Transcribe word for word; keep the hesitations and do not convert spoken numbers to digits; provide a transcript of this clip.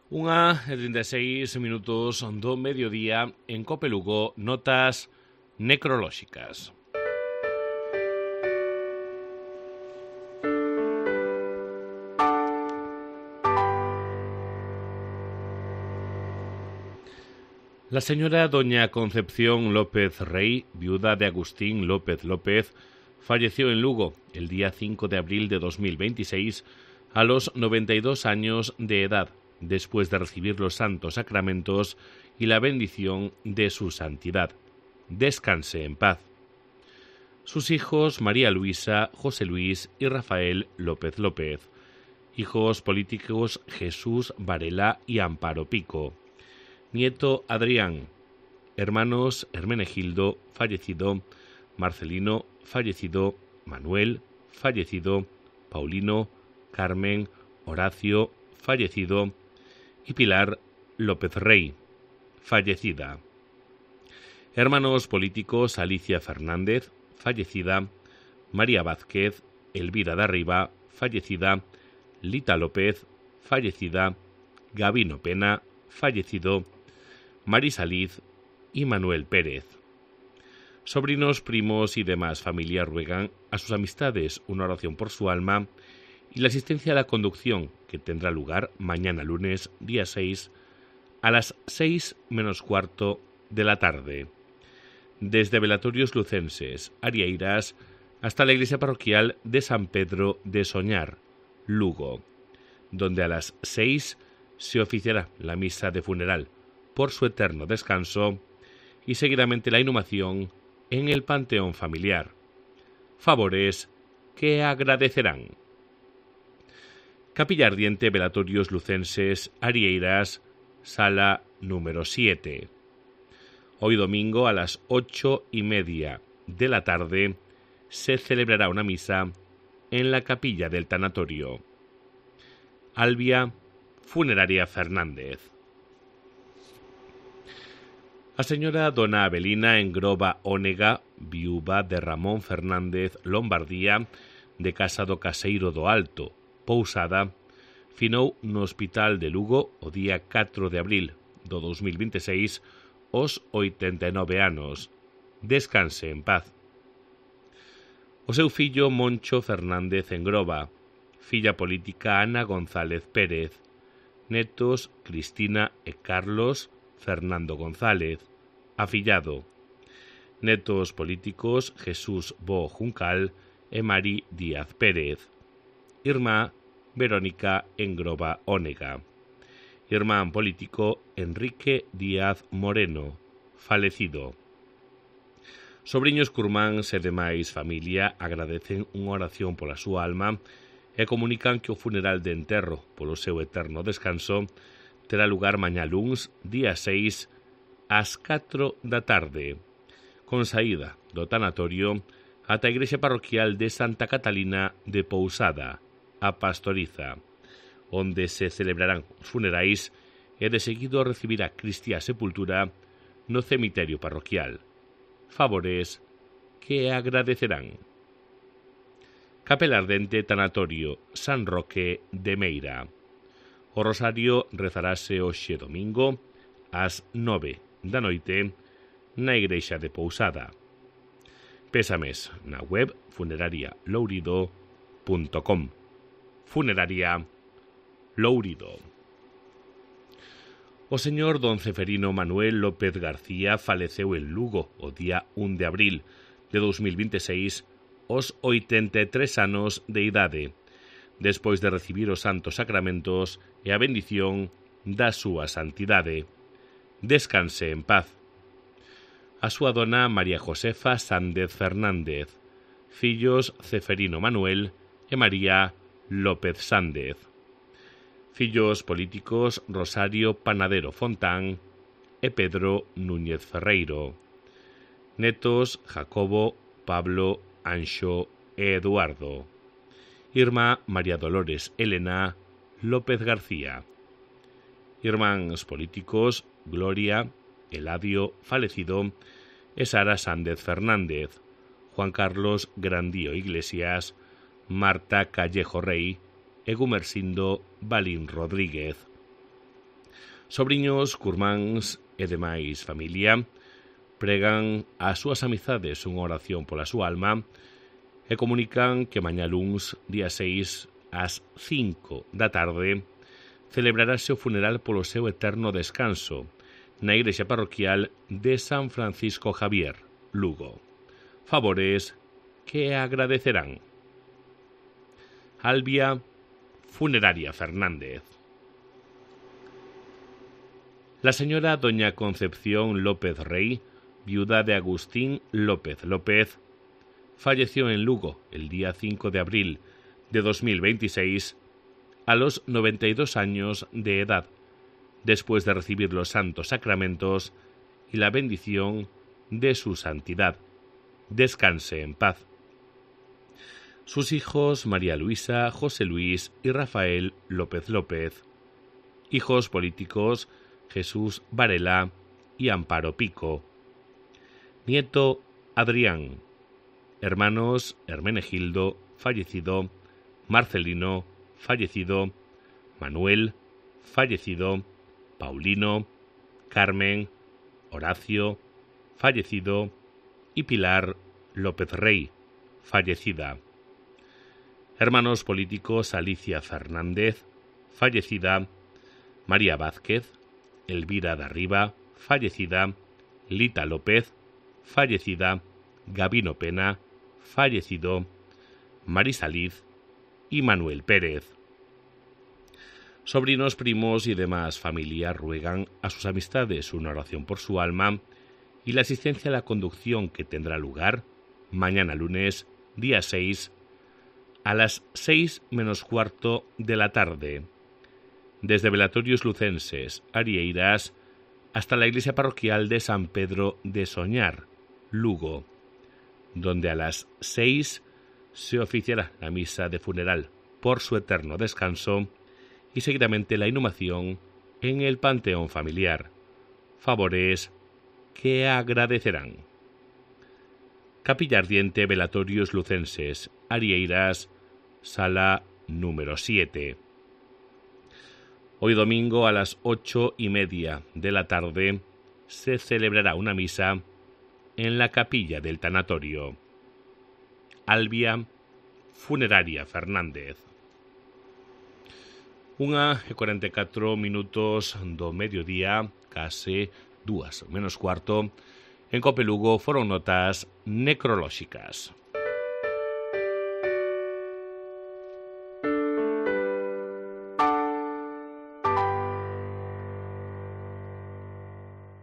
Unha e trinta e seis minutos do mediodía en Cope Lugo, notas necrolóxicas. La señora doña Concepción López Rey, viuda de Agustín López López, falleció en Lugo el día cinco de abril de dos mil veintiséis a los noventa y dos años de edad, después de recibir los santos sacramentos y la bendición de su santidad. Descanse en paz. Sus hijos María Luisa, José Luis y Rafael López López. Hijos políticos Jesús Varela y Amparo Pico. Nieto Adrián. Hermanos Hermenegildo, fallecido. Marcelino, fallecido. Manuel, fallecido. Paulino, Carmen, Horacio, fallecido. Y Pilar López Rey, fallecida. Hermanos políticos Alicia Fernández, fallecida. María Vázquez, Elvira de Arriba, fallecida. Lita López, fallecida. Gabino Pena, fallecido. Marisa Liz y Manuel Pérez. Sobrinos, primos y demás familia ruegan a sus amistades una oración por su alma y la asistencia a la conducción, que tendrá lugar mañana lunes, día seis, a las seis menos cuarto de la tarde. Desde Velatorios Lucenses, Arieiras, hasta la iglesia parroquial de San Pedro de Soñar, Lugo, donde a las seis se oficiará la misa de funeral por su eterno descanso y seguidamente la inhumación en el panteón familiar. Favores que agradecerán. Capilla Ardiente, Velatorios Lucenses, Arieiras, sala número siete. Hoy domingo a las ocho y media de la tarde se celebrará una misa en la capilla del tanatorio. Albia Funeraria Fernández. A señora dona Avelina Engroba Ónega, viúva de Ramón Fernández Lombardía, de Casa do Caseiro do Alto, Pousada, finou no Hospital de Lugo o día catro de abril do dos mil veintiséis aos oitenta e nove anos. Descanse en paz. O seu fillo Moncho Fernández Engroba, filla política Ana González Pérez, netos Cristina e Carlos Fernando González, afillado, netos políticos Jesús Bo Juncal e Mari Díaz Pérez, irmá Verónica Engroba Ónega, irmán político Enrique Díaz Moreno, falecido. Sobriños curmáns e demais familia agradecen unha oración pola súa alma e comunican que o funeral de enterro polo seu eterno descanso terá lugar mañá luns, día seis, ás catro da tarde, con saída do tanatorio ata a igrexa parroquial de Santa Catalina de Pousada, a Pastoriza, onde se celebrarán os funerais e de seguido recibirá Cristiá sepultura no cemiterio parroquial. Favores que agradecerán. Capela Ardente, Tanatorio San Roque de Meira. O rosario rezarase hoxe domingo ás nove da noite na igrexa de Pousada. Pésames na web funeraria lourido punto com. Funeraria Lourido. O señor don Ceferino Manuel López García faleceu en Lugo o día un de abril de dos mil veintiséis aos oitenta e tres anos de idade, despois de recibir os santos sacramentos e a bendición da súa santidade. Descanse en paz. A súa dona María Josefa Sández Fernández, fillos Ceferino Manuel e María López Sández. Fillos políticos Rosario Panadero Fontán e Pedro Núñez Ferreiro. Netos Jacobo, Pablo, Anxo e Eduardo. Irmá María Dolores Elena López García. Irmáns políticos Gloria, Eladio, falecido, e Sara Sández Fernández, Juan Carlos Grandío Iglesias, Marta Callejo Rey e Gumersindo Balín Rodríguez. Sobriños, curmáns e demais familia pregan as súas amizades unha oración pola súa alma e comunican que mañá luns, día seis, ás cinco da tarde, celebrarase o funeral polo seu eterno descanso na igrexa parroquial de San Francisco Javier, Lugo. Favores que agradecerán. Albia Funeraria Fernández. La señora doña Concepción López Rey, viuda de Agustín López López, falleció en Lugo el día cinco de abril de dos mil veintiséis a los noventa y dos años de edad, después de recibir los santos sacramentos y la bendición de su santidad. Descanse en paz. Sus hijos María Luisa, José Luis y Rafael López López. Hijos políticos Jesús Varela y Amparo Pico. Nieto Adrián. Hermanos Hermenegildo, fallecido, Marcelino, fallecido, Manuel, fallecido, Paulino, Carmen, Horacio, fallecido, y Pilar López Rey, fallecida. Hermanos políticos Alicia Fernández, fallecida, María Vázquez, Elvira Darriba, fallecida, Lita López, fallecida, Gabino Pena, fallecido, Marisa Liz y Manuel Pérez. Sobrinos, primos y demás familia ruegan a sus amistades una oración por su alma y la asistencia a la conducción que tendrá lugar mañana lunes, día seis, a las seis menos cuarto de la tarde, desde Velatorios Lucenses, Arieiras, hasta la iglesia parroquial de San Pedro de Soñar, Lugo, donde a las seis se oficiará la misa de funeral por su eterno descanso y seguidamente la inhumación en el panteón familiar. Favores que agradecerán. Capilla Ardiente, Velatorios Lucenses, Arieiras, sala número siete. Hoy domingo a las ocho y media de la tarde se celebrará una misa en la capilla del tanatorio. Albia Funeraria Fernández. Unha e cuarenta e catro minutos do mediodía, case dúas menos cuarto, en Cope Lugo foron notas necrolóxicas.